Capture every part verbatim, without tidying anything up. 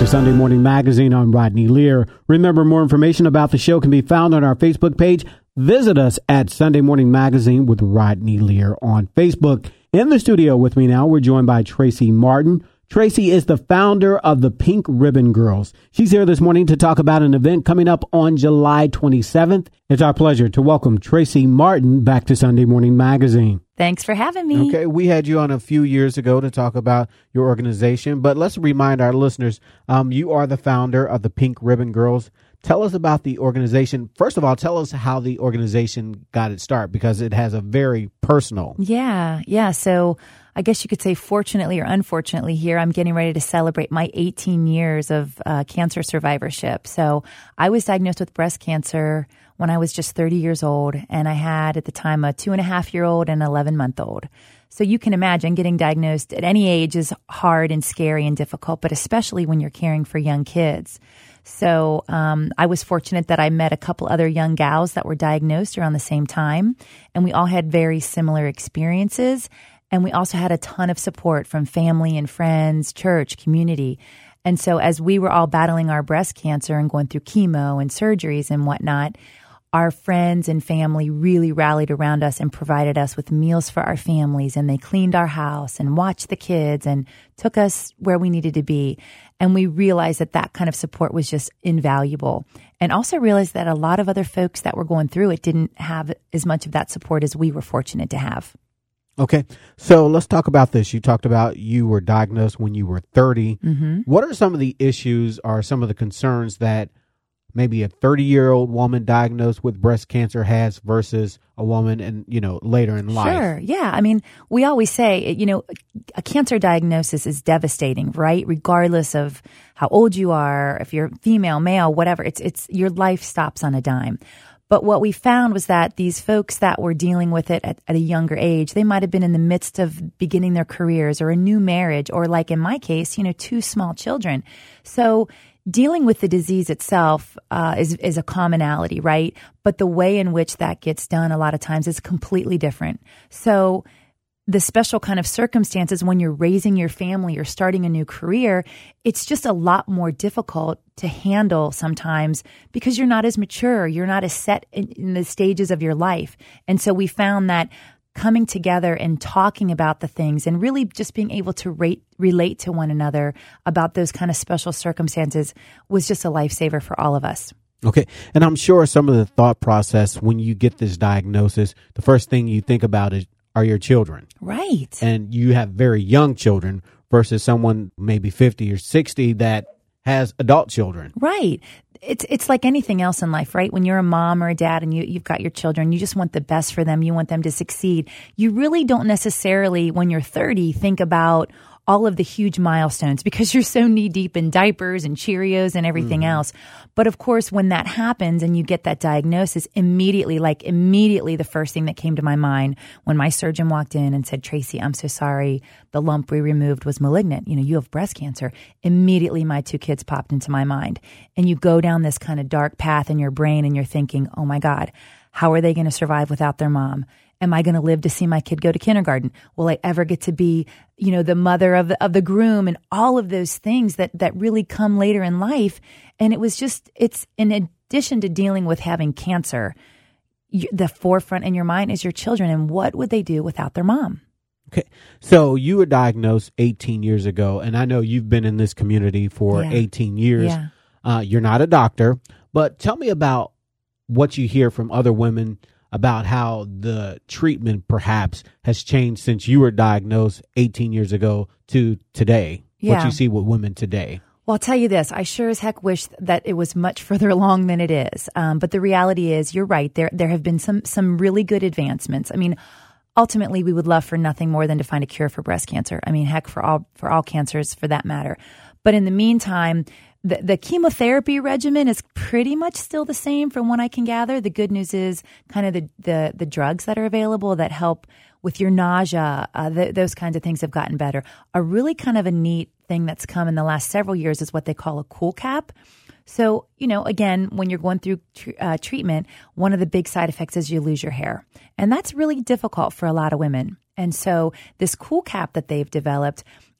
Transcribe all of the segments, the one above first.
to Sunday Morning Magazine. I'm Rodney Lear. Remember, more information about the show can be found on our Facebook page. Visit us at Sunday Morning Magazine with Rodney Lear on Facebook. In the studio with me now, we're joined by Tracy Martin. Tracy is the founder of the Pink Ribbon Girls. She's here this morning to talk about an event coming up on July twenty-seventh. It's our pleasure to welcome Tracy Martin back to Sunday Morning Magazine. Thanks for having me. Okay, we had you on a few years ago to talk about your organization, but let's remind our listeners, um, you are the founder of the Pink Ribbon Girls. Tell us about the organization. First of all, tell us how the organization got its start, because it has a very personal. Yeah, yeah. So I guess you could say fortunately or unfortunately here, I'm getting ready to celebrate my eighteen years of uh, cancer survivorship. So I was diagnosed with breast cancer when I was just thirty years old, and I had at the time a two and a half year old and an eleven month old. So you can imagine getting diagnosed at any age is hard and scary and difficult, but especially when you're caring for young kids. So um, I was fortunate that I met a couple other young gals that were diagnosed around the same time, and we all had very similar experiences. And we also had a ton of support from family and friends, church, community. And so as we were all battling our breast cancer and going through chemo and surgeries and whatnot, our friends and family really rallied around us and provided us with meals for our families. And they cleaned our house and watched the kids and took us where we needed to be. And we realized that that kind of support was just invaluable. And also realized that a lot of other folks that were going through it didn't have as much of that support as we were fortunate to have. Okay, so let's talk about this. You talked about you were diagnosed when you were thirty. Mm-hmm. What are some of the issues or some of the concerns that maybe a thirty-year-old woman diagnosed with breast cancer has versus a woman and, you know, later in life? Sure. Yeah. I mean, we always say, you know, a cancer diagnosis is devastating, right? Regardless of how old you are, if you're female, male, whatever, it's, it's, your life stops on a dime. But what we found was that these folks that were dealing with it at, at a younger age, they might have been in the midst of beginning their careers or a new marriage, or like in my case, you know, two small children. So dealing with the disease itself uh, is, is a commonality, right? But the way in which that gets done a lot of times is completely different. So the special kind of circumstances when you're raising your family or starting a new career, it's just a lot more difficult to handle sometimes because you're not as mature, you're not as set in, in the stages of your life. And so we found that coming together and talking about the things and really just being able to rate, relate to one another about those kind of special circumstances was just a lifesaver for all of us. Okay. And I'm sure some of the thought process when you get this diagnosis, the first thing you think about is, are your children. Right. And you have very young children versus someone maybe fifty or sixty that has adult children. Right. It's it's like anything else in life, right? When you're a mom or a dad and you, you've got your children, you just want the best for them. You want them to succeed. You really don't necessarily, when you're thirty, think about all of the huge milestones because you're so knee deep in diapers and Cheerios and everything mm. else. But of course, when that happens and you get that diagnosis, immediately, like immediately the first thing that came to my mind when my surgeon walked in and said, Tracy, I'm so sorry. The lump we removed was malignant. You know, you have breast cancer. Immediately my two kids popped into my mind. And you go down this kind of dark path in your brain and you're thinking, oh my God, how are they going to survive without their mom? Am I going to live to see my kid go to kindergarten? Will I ever get to be, you know, the mother of the, of the groom and all of those things that, that really come later in life? And it was just, it's in addition to dealing with having cancer, you, the forefront in your mind is your children and what would they do without their mom? Okay. So you were diagnosed eighteen years ago, and I know you've been in this community for yeah. eighteen years. Yeah. Uh, you're not a doctor, but tell me about what you hear from other women about how the treatment perhaps has changed since you were diagnosed eighteen years ago to today, yeah. what you see with women today. Well, I'll tell you this. I sure as heck wish that it was much further along than it is. Um, but the reality is, you're right. There there have been some some really good advancements. I mean, ultimately, we would love for nothing more than to find a cure for breast cancer. I mean, heck, for all for all cancers for that matter. But in the meantime, The, the chemotherapy regimen is pretty much still the same from what I can gather. The good news is kind of the, the, the drugs that are available that help with your nausea, uh, the, those kinds of things have gotten better. A really kind of a neat thing that's come in the last several years is what they call a cool cap. So, you know, again, when you're going through tr- uh, treatment, one of the big side effects is you lose your hair. And that's really difficult for a lot of women. And so this cool cap that they've developed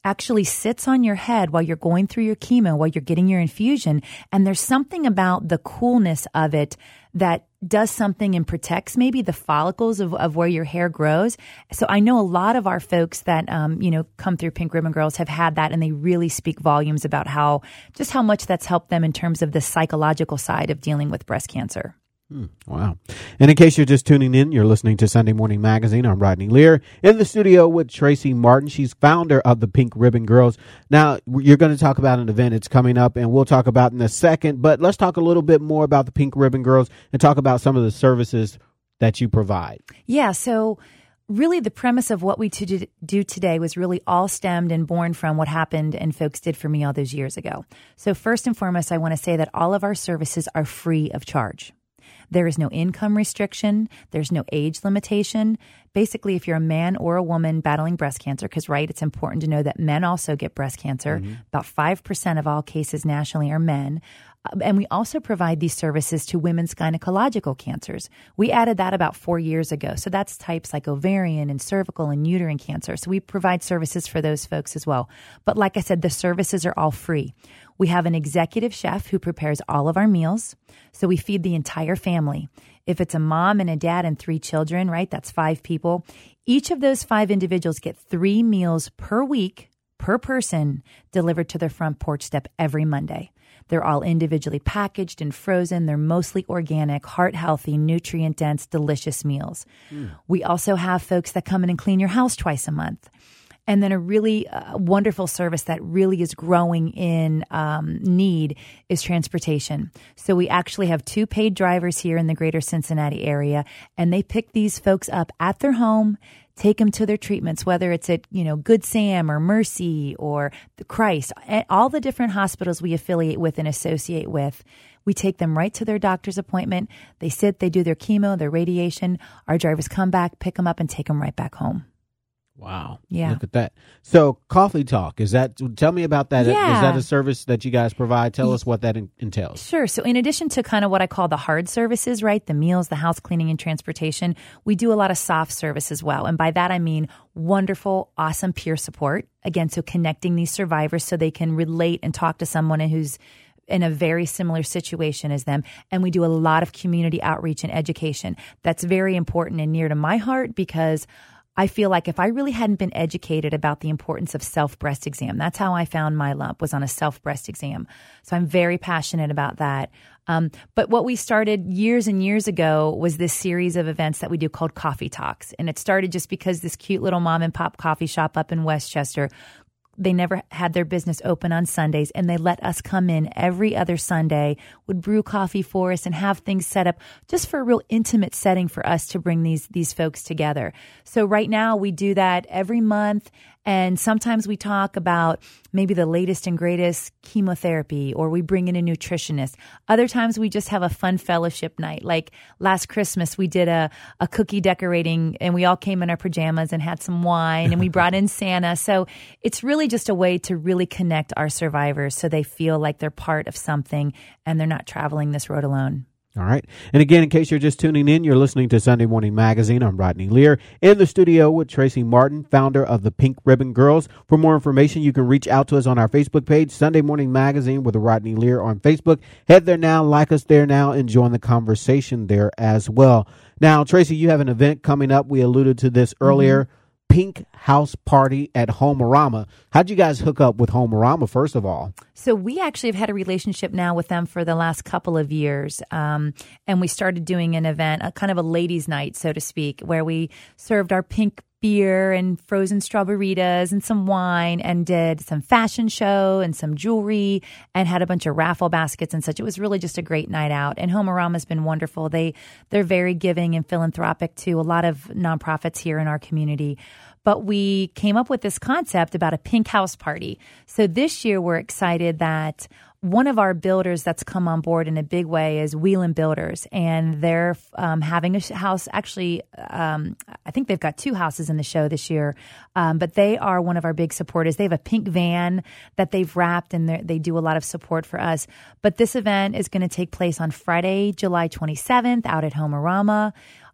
actually sits on your head while you're going through your chemo, while you're getting your infusion. And there's something about the coolness of it that does something and protects maybe the follicles of, of where your hair grows. So I know a lot of our folks that, um, you know, come through Pink Ribbon Girls have had that, and they really speak volumes about how, just how much that's helped them in terms of the psychological side of dealing with breast cancer. Hmm, wow. And in case you're just tuning in, you're listening to Sunday Morning Magazine. I'm Rodney Lear in the studio with Tracy Martin. She's founder of the Pink Ribbon Girls. Now, you're going to talk about an event that's coming up, and we'll talk about in a second. But let's talk a little bit more about the Pink Ribbon Girls and talk about some of the services that you provide. Yeah, so really the premise of what we to do today was really all stemmed and born from what happened and folks did for me all those years ago. So first and foremost, I want to say that all of our services are free of charge. There is no income restriction. There's no age limitation. Basically, if you're a man or a woman battling breast cancer, because, right, it's important to know that men also get breast cancer. Mm-hmm. About five percent of all cases nationally are men. And we also provide these services to women's gynecological cancers. We added that about four years ago. So that's types like ovarian and cervical and uterine cancer. So we provide services for those folks as well. But like I said, the services are all free. We have an executive chef who prepares all of our meals. So we feed the entire family. If it's a mom and a dad and three children, right, that's five people. Each of those five individuals get three meals per week, per person, delivered to their front porch step every Monday. They're all individually packaged and frozen. They're mostly organic, heart-healthy, nutrient-dense, delicious meals. Mm. We also have folks that come in and clean your house twice a month. And then a really uh, wonderful service that really is growing in um, need is transportation. So we actually have two paid drivers here in the greater Cincinnati area, and they pick these folks up at their home, take them to their treatments, whether it's at, you know, Good Sam or Mercy or the Christ, all the different hospitals we affiliate with and associate with. We take them right to their doctor's appointment. They sit, they do their chemo, their radiation. Our drivers come back, pick them up, and take them right back home. Wow. Yeah. Look at that. So Coffee Talk, is that, tell me about that. Yeah. Is that a service that you guys provide? Tell us what that in, entails. Sure. So in addition to kind of what I call the hard services, right, the meals, the house cleaning and transportation, we do a lot of soft service as well. And by that, I mean wonderful, awesome peer support. Again, so connecting these survivors so they can relate and talk to someone who's in a very similar situation as them. And we do a lot of community outreach and education. That's very important and near to my heart because I feel like if I really hadn't been educated about the importance of self-breast exam, that's how I found my lump, was on a self-breast exam. So I'm very passionate about that. Um, but what we started years and years ago was this series of events that we do called Coffee Talks. And it started just because this cute little mom and pop coffee shop up in Westchester, they never had their business open on Sundays, and they let us come in every other Sunday, would brew coffee for us and have things set up just for a real intimate setting for us to bring these these folks together. So right now we do that every month, and sometimes we talk about maybe the latest and greatest chemotherapy, or we bring in a nutritionist. Other times we just have a fun fellowship night. Like last Christmas, we did a, a cookie decorating, and we all came in our pajamas and had some wine, and we brought in Santa. So it's really just a way to really connect our survivors so they feel like they're part of something and they're not traveling this road alone. All right. And again, in case you're just tuning in, you're listening to Sunday Morning Magazine. I'm Rodney Lear in the studio with Tracy Martin, founder of the Pink Ribbon Girls. For more information, you can reach out to us on our Facebook page, Sunday Morning Magazine with Rodney Lear on Facebook. Head there now, like us there now, and join the conversation there as well. Now, Tracy, you have an event coming up. We alluded to this earlier. Mm-hmm. Pink House Party at Homerama. How'd you guys hook up with Homerama, first of all? So we actually have had a relationship now with them for the last couple of years. Um, and we started doing an event, a kind of a ladies' night, so to speak, where we served our pink beer and frozen strawberritas and some wine and did some fashion show and some jewelry and had a bunch of raffle baskets and such. It was really just a great night out. And Homerama's been wonderful. They, they're very giving and philanthropic to a lot of nonprofits here in our community. But we came up with this concept about a pink house party. So this year we're excited that one of our builders that's come on board in a big way is Wheelan Builders, and they're um, having a house. Actually, um, I think they've got two houses in the show this year, um, but they are one of our big supporters. They have a pink van that they've wrapped, and they do a lot of support for us. But this event is going to take place on Friday, July twenty-seventh, out at Homerama.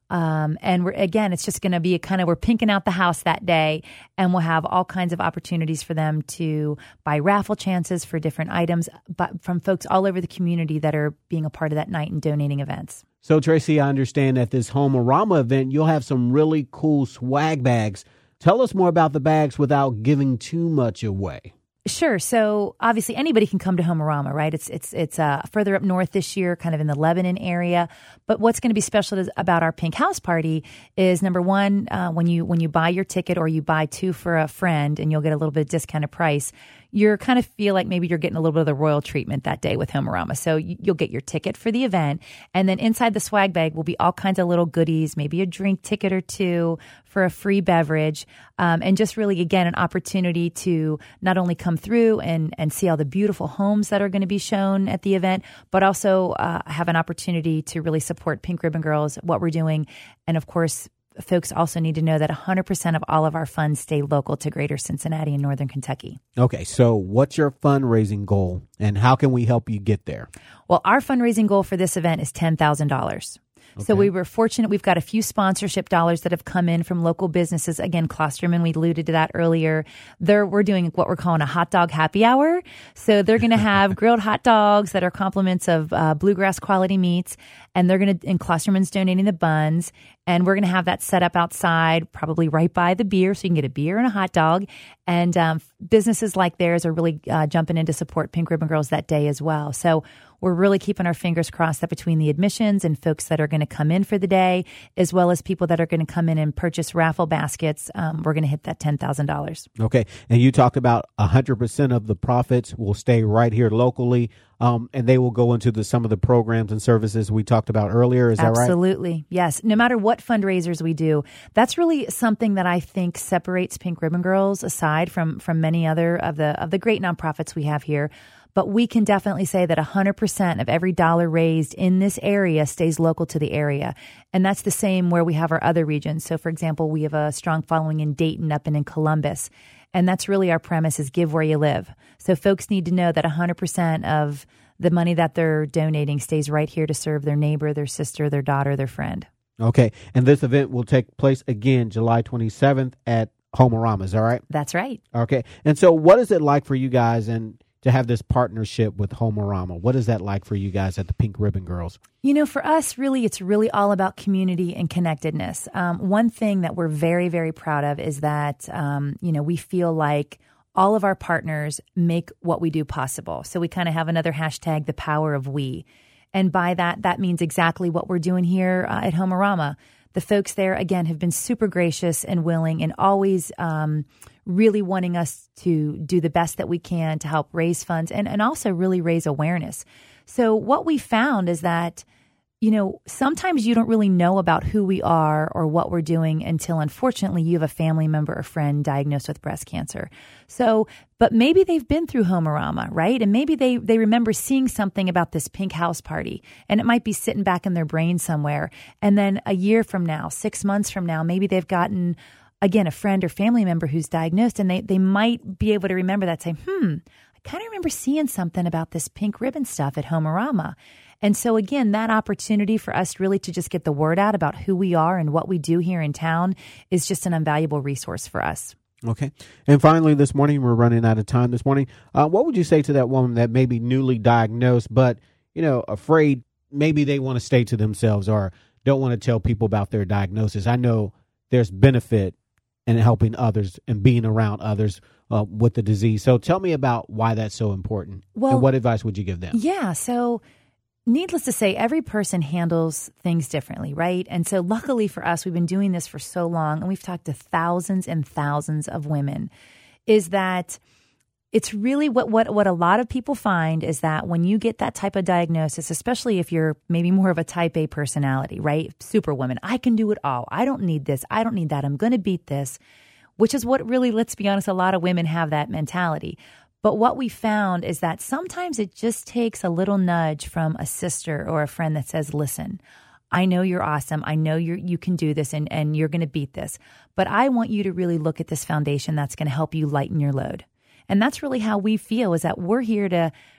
Um, and we're, again, it's just going to be a kind of, we're pinking out the house that day, and we'll have all kinds of opportunities for them to buy raffle chances for different items, but from folks all over the community that are being a part of that night and donating events. So, Tracy, I understand at this Home-A-Rama event, you'll have some really cool swag bags. Tell us more about the bags without giving too much away. Sure. So obviously anybody can come to Home-A-Rama, right? It's it's it's uh, further up north this year, kind of in the Lebanon area. But what's going to be special is, about our Pink House Party is, number one, uh, when you when you buy your ticket or you buy two for a friend, and you'll get a little bit of discounted price, you're kind of feel like maybe you're getting a little bit of the royal treatment that day with Home-A-Rama. So you'll get your ticket for the event, and then inside the swag bag will be all kinds of little goodies, maybe a drink ticket or two for a free beverage, um, and just really, again, an opportunity to not only come through and, and see all the beautiful homes that are going to be shown at the event, but also uh, have an opportunity to really support Pink Ribbon Girls, what we're doing. And of course, folks also need to know that one hundred percent of all of our funds stay local to Greater Cincinnati and Northern Kentucky. Okay, so what's your fundraising goal, and how can we help you get there? Well, our fundraising goal for this event is ten thousand dollars. Okay. So we were fortunate. We've got a few sponsorship dollars that have come in from local businesses. Again, Klosterman, we alluded to that earlier. They're, we're doing what we're calling a hot dog happy hour. So they're going to have grilled hot dogs that are compliments of uh, bluegrass quality meats. And they're going to, and Klosterman's donating the buns. And we're going to have that set up outside, probably right by the beer. So you can get a beer and a hot dog. And um, businesses like theirs are really uh, jumping in to support Pink Ribbon Girls that day as well. So we're really keeping our fingers crossed that between the admissions and folks that are going to come in for the day, as well as people that are going to come in and purchase raffle baskets, um, we're going to hit that ten thousand dollars. Okay. And you talked about one hundred percent of the profits will stay right here locally, um, and they will go into the, some of the programs and services we talked about earlier. Is that right? Absolutely. Yes. No matter what fundraisers we do, that's really something that I think separates Pink Ribbon Girls aside from, from many other of the, of the great nonprofits we have here. But we can definitely say that one hundred percent of every dollar raised in this area stays local to the area. And that's the same where we have our other regions. So, for example, we have a strong following in Dayton, up and in Columbus. And that's really our premise, is give where you live. So folks need to know that one hundred percent of the money that they're donating stays right here to serve their neighbor, their sister, their daughter, their friend. Okay. And this event will take place again July twenty-seventh at Home-A-Rama. Is that right? That's right. Okay. And so what is it like for you guys and to have this partnership with Home-A-Rama? What is that like for you guys at the Pink Ribbon Girls? You know, for us, really, it's really all about community and connectedness. Um, one thing that we're very, very proud of is that, um, you know, we feel like all of our partners make what we do possible. So we kind of have another hashtag, the power of we. And by that, that means exactly what we're doing here uh, at Home-A-Rama. The folks there, again, have been super gracious and willing, and always um, really wanting us to do the best that we can to help raise funds and, and also really raise awareness. So what we found is that, you know, sometimes you don't really know about who we are or what we're doing until, unfortunately, you have a family member or friend diagnosed with breast cancer. So, but maybe they've been through Home-A-Rama, right? And maybe they, they remember seeing something about this Pink House Party, and it might be sitting back in their brain somewhere. And then a year from now, six months from now, maybe they've gotten, again, a friend or family member who's diagnosed, and they, they might be able to remember that, say, hmm, I kind of remember seeing something about this pink ribbon stuff at Home-A-Rama. And so, again, that opportunity for us really to just get the word out about who we are and what we do here in town is just an invaluable resource for us. Okay. And finally, this morning, we're running out of time this morning. Uh, what would you say to that woman that may be newly diagnosed, but, you know, afraid maybe they want to stay to themselves or don't want to tell people about their diagnosis? I know there's benefit in helping others and being around others uh, with the disease. So tell me about why that's so important. Well, and what advice would you give them? Yeah. So needless to say, every person handles things differently, right? And so luckily for us, we've been doing this for so long, and we've talked to thousands and thousands of women, is that it's really what, what, what a lot of people find is that when you get that type of diagnosis, especially if you're maybe more of a type A personality, right? Superwoman, I can do it all. I don't need this. I don't need that. I'm going to beat this, which is what really, let's be honest, a lot of women have that mentality. But what we found is that sometimes it just takes a little nudge from a sister or a friend that says, listen, I know you're awesome. I know you you can do this and, and you're going to beat this. But I want you to really look at this foundation that's going to help you lighten your load. And that's really how we feel, is that we're here to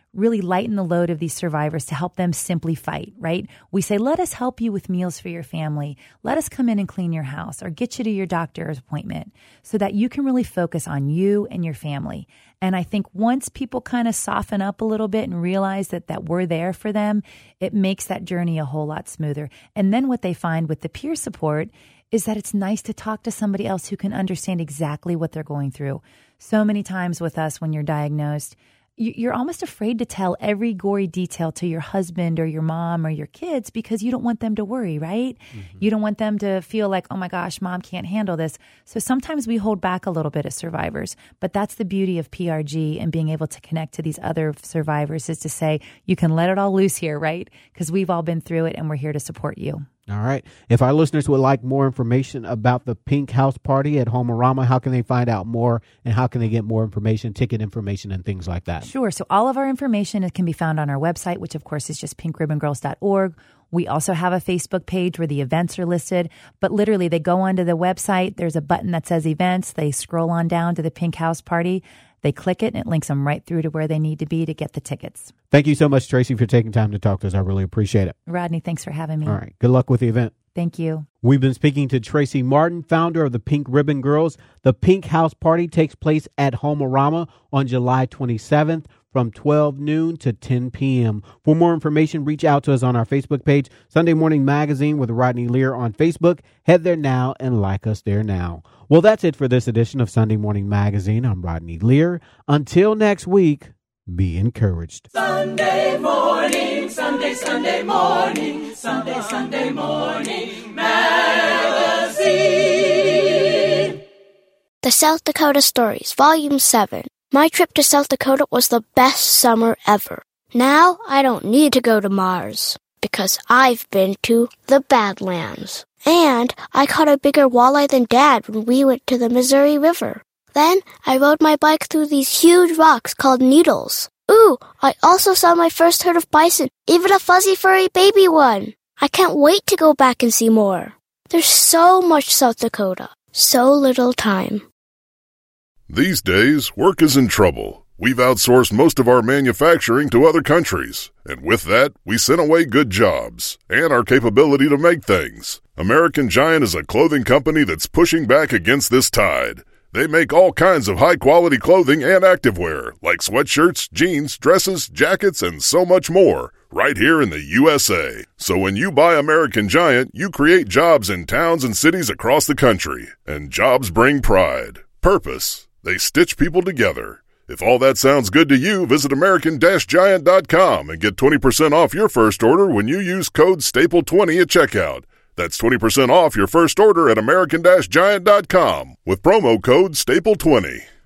really lighten the load of these survivors to help them simply fight, right? We say, let us help you with meals for your family. Let us come in and clean your house or get you to your doctor's appointment so that you can really focus on you and your family. And I think once people kind of soften up a little bit and realize that, that we're there for them, it makes that journey a whole lot smoother. And then what they find with the peer support is that it's nice to talk to somebody else who can understand exactly what they're going through. So many times with us when you're diagnosed, you're almost afraid to tell every gory detail to your husband or your mom or your kids because you don't want them to worry, right? Mm-hmm. You don't want them to feel like, oh my gosh, mom can't handle this. So sometimes we hold back a little bit as survivors, but that's the beauty of P R G and being able to connect to these other survivors is to say, you can let it all loose here, right? Because we've all been through it and we're here to support you. All right. If our listeners would like more information about the Pink House Party at Homerama, how can they find out more and how can they get more information, ticket information, and things like that? Sure. So all of our information can be found on our website, which of course is just pink ribbon girls dot org. We also have a Facebook page where the events are listed, but literally they go onto the website. There's a button that says events. They scroll on down to the Pink House Party. They click it and it links them right through to where they need to be to get the tickets. Thank you so much, Tracy, for taking time to talk to us. I really appreciate it. Rodney, thanks for having me. All right. Good luck with the event. Thank you. We've been speaking to Tracy Martin, founder of the Pink Ribbon Girls. The Pink House Party takes place at Homerama on July twenty-seventh from twelve noon to ten p.m. For more information, reach out to us on our Facebook page, Sunday Morning Magazine with Rodney Lear on Facebook. Head there now and like us there now. Well, that's it for this edition of Sunday Morning Magazine. I'm Rodney Lear. Until next week, be encouraged. Sunday morning, Sunday, Sunday morning, Sunday, Sunday morning magazine. The South Dakota Stories, Volume seven. My trip to South Dakota was the best summer ever. Now I don't need to go to Mars because I've been to the Badlands. And I caught a bigger walleye than Dad when we went to the Missouri River. Then I rode my bike through these huge rocks called needles. Ooh, I also saw my first herd of bison, even a fuzzy furry baby one. I can't wait to go back and see more. There's so much South Dakota, so little time. These days, work is in trouble. We've outsourced most of our manufacturing to other countries, and with that, we sent away good jobs and our capability to make things. American Giant is a clothing company that's pushing back against this tide. They make all kinds of high-quality clothing and activewear, like sweatshirts, jeans, dresses, jackets, and so much more, right here in the U S A. So when you buy American Giant, you create jobs in towns and cities across the country. And jobs bring pride, purpose. They stitch people together. If all that sounds good to you, visit American Giant dot com and get twenty percent off your first order when you use code staple twenty at checkout. That's twenty percent off your first order at American Giant dot com with promo code staple twenty.